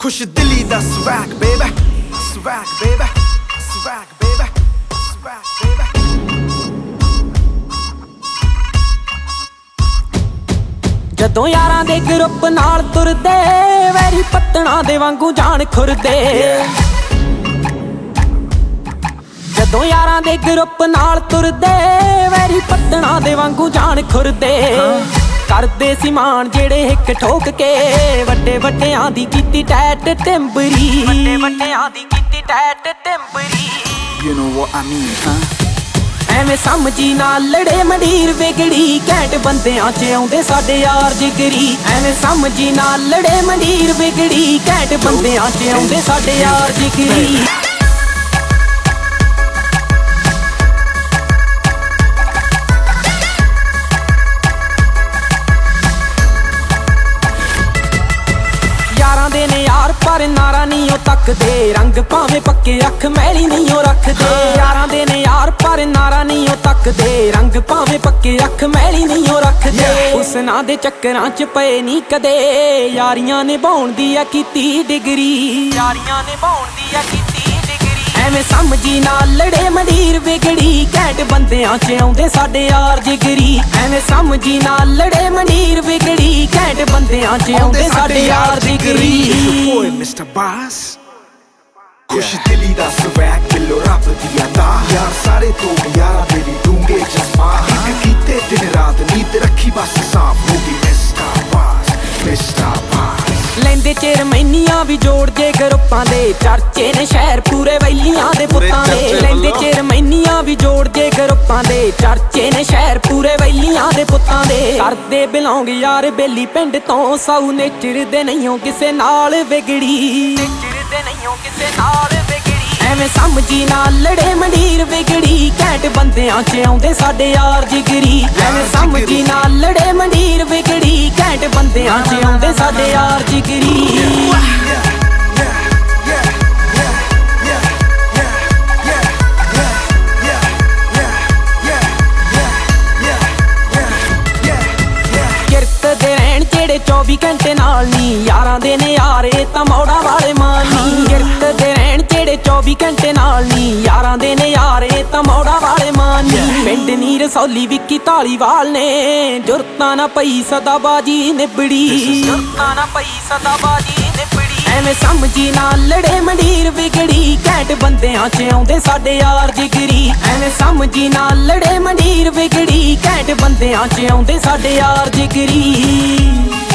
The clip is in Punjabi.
खुश दिली दा swag baby, swag baby, swag baby, swag baby। ਜਦੋਂ ਯਾਰਾਂ ਦੇ ਗਰੁੱਪ ਨਾਲ ਤੁਰਦੇ ਵੈਰੀ ਪੱਤਣਾ ਦੇ ਵਾਂਗੂ ਜਾਣ ਖੁਰਦੇ। ਜਦੋਂ ਯਾਰਾਂ ਦੇ ਗਰੁੱਪ ਨਾਲ ਤੁਰਦੇ ਵੈਰੀ ਪੱਤਣਾ ਦੇ ਵਾਂਗੂ ਜਾਣ ਖੁਰਦੇ। ਕਰਦੇ ਸੀ ਮਾਣ ਜਿਹੜੇ ਇੱਕ ਠੋਕ ਕੇ ਵੱਡੇ ਵੱਡਿਆਂ ਦੀ ਕੀਤੀ ਟੈਟ ਟੈਂਬਰੀ, ਵੱਡੇ ਵੱਡਿਆਂ ਦੀ ਕੀਤੀ ਟੈਟ ਟੈਂਬਰੀ। You know what I mean, huh? ਐਵੇਂ ਸਮਝੀ ਨਾ ਲੜੇ ਮੰਡੀਰ ਵਿਗੜੀ ਘੈਂਟ ਬੰਦਿਆਂ ਚ ਆਉਂਦੇ ਸਾਡੇ ਯਾਰ ਜਿਗਰੀ। ਐਵੇਂ ਸਮਝੀ ਨਾ ਲੜੇ ਮੰਡੀਰ ਵਿਗੜੀ ਘੈਂਟ ਬੰਦਿਆਂ ਚ ਆਉਂਦੇ ਸਾਡੇ ਯਾਰ ਜਿਗਰੀ। ਯਾਰਾਂ ਦੇ ਨੇ ਯਾਰ ਪਰ ਨਾਰਾ ਨਹੀਂ ਉਹ ਤੱਕਦੇ, ਰੰਗ ਭਾਵੇਂ ਪੱਕੇ ਅੱਖ ਮੈਲੀ ਨਹੀਂ ਉਹ ਰੱਖਦੇ। ਯਾਰਾਂ ਦੇ ਨੇ ਯਾਰ ਪਰ ਨਾਰਾ ਨਹੀਂ ਉਹ ਤੱਕਦੇ, ਰੰਗ ਭਾਵੇਂ ਪੱਕੇ ਅੱਖ ਮੈਲੀ ਨਹੀਂ ਉਹ ਰੱਖਦੇ। ਉਸ ਨਾਂ ਦੇ ਚੱਕਰਾਂ ਚ ਪਏ ਨਹੀਂ ਕਦੇ, ਯਾਰੀਆਂ ਨਿਭਾਉਣ ਦੀ ਆ ਕੀਤੀ ਡਿਗਰੀ, ਯਾਰੀਆਂ ਨਿਭਾਉਣ ਦੀ ਆ ਕੀਤੀ ਡਿਗਰੀ। ਐਵੇਂ ਸਮਝੀ ਨਾ ਲੜੇ ਮੰਡੀਰ ਵਿਗੜੀ ਘੈਂਟ ਬੰਦਿਆਂ ਚ ਆਉਂਦੇ ਸਾਡੇ ਯਾਰ ਜਿਗਰੀ। ਐਵੇਂ ਸਮਝੀ ਨਾ ਲੜੇ ਮੰਡੀਰ ਵਿਗੜੀ ਘੈਂਟ ਬੰਦਿਆਂ ਚ ਆਉਂਦੇ ਸਾਡੇ ਯਾਰ ਜਿਗਰੀ। ਓਏ ਮਿਸਟਰ ਬਾਸ, ਖੁਸ਼ ਦਿਲੀ ਦਾ swag ਦਿਲੋਂ ਰੱਬ ਦੀ ਅਦਾ। ਯਾਰ ਸਾਰੇ ਤੋਂ ਯਾਰ ਤੇਰੀ ਡੂੰਘੇ ਜਜ਼ਬਾਤ, ਇੱਕ ਕੀਤੇ ਦਿਨ ਰਾਤ ਨੀਂਦ ਰੱਖੀ ਬਸ ਸਾਫ ਹੋ ਗਈ। Mister boss, mister boss. ਲੈਂਦੇ ਚੇਰਮੈਨੀਆਂ ਵੀ ਜੋੜ ਜੇ ਗਰੁੱਪਾਂ ਦੇ, ਚਰਚੇ ਨੇ ਸ਼ਹਿਰ ਪੂਰੇ ਵੈਲੀਆਂ ਦੇ ਪੁੱਤਾਂ ਦੇ। ਲੈਂਦੇ ਚੇਰਮੈਨੀਆਂ ਵੀ ਜੋੜ ਜੇ ਗਰੁੱਪਾਂ ਦੇ, ਚਰਚੇ ਨੇ ਸ਼ਹਿਰ ਪੂਰੇ ਵੈਲੀਆਂ ਦੇ ਪੁੱਤਾਂ ਦੇ। ਕਰਦੇ ਬਿਲੋਂਗ ਯਾਰ ਬੇਲੀ ਪਿੰਡ ਤੋਂ, ਸਾਊ ਨੇਚਰ ਦੇ ਨਹੀਂਓ ਕਿਸੇ ਨਾਲ ਵਿਗੜੀ, ਨੇਚਰ ਦੇ ਨਹੀਂਓ ਕਿਸੇ ਨਾਲ ਵਿਗੜੀ। ਐਵੇਂ ਸਮਝੀ ਨਾ ਲੜੇ ਮੰਡੀਰ ਵਿਗੜੀ ਘੈਂਟ ਬੰਦਿਆਂ ਚ ਆਉਂਦੇ ਸਾਡੇ ਯਾਰ ਜਿਗਰੀ। ਐਵੇਂ ਸਮਝੀ ਨਾ ਲੜੇ ਮੰਡੀਰ ਵਿਗੜੀ ਘੈਂਟ ਬੰਦਿਆਂ ਚ ਆਉਂਦੇ ਸਾਡੇ ਯਾਰ ਜਿਗਰੀ। ਕਿਰਤ ਦੇ ਰਹਿਣ ਜਿਹੜੇ 24 ਘੰਟੇ ਨਾਲ ਨੀ, ਯਾਰਾਂ ਦੇ ਨੇ ਯਾਰ ਇਹ ਤਾਂ ਮੌੜਾ ਵਾਲੇ ਮਾਨੀ। ਕਿਰਤ ਦੇ ਰਹਿਣ ਜਿਹੜੇ 24 ਘੰਟੇ ਨਾਲ ਨੀ, ਯਾਰਾਂ ਦੇ ਨੇ ਯਾਰ ਇਹ ਤਾਂ ਮੌੜਾ ਵਾਲੇ ਮਾਨੀ। ਪਿੰਡ ਨੀ ਰਸੌਲੀ ਵਿੱਕੀ ਧਾਲੀਵਾਲ ਨੇ, ਜੁਰਤਾਂ ਨਾ ਪਈ ਸਦਾ ਬਾਜੀ ਨਿਬੜੀ, ਜੁਰਤਾਂ ਨਾ ਪਈ ਸਦਾ ਬਾਜੀ ਨਿਬੜੀ। ਐਵੇਂ ਸਮਝੀ ਨਾ ਲੜੇ ਮੰਡੀਰ ਵਿਗੜੀ ਘੈਂਟ ਬੰਦਿਆਂ ਚ ਆਉਂਦੇ ਸਾਡੇ ਯਾਰ ਜਿਗਰੀ। ਐਵੇਂ ਸਮਝੀ ਨਾ ਲੜੇ ਮੰਡੀਰ ਵਿਗੜੀ ਘੈਂਟ ਬੰਦਿਆਂ ਚ ਆਉਂਦੇ ਸਾਡੇ ਯਾਰ ਜਿਗਰੀ।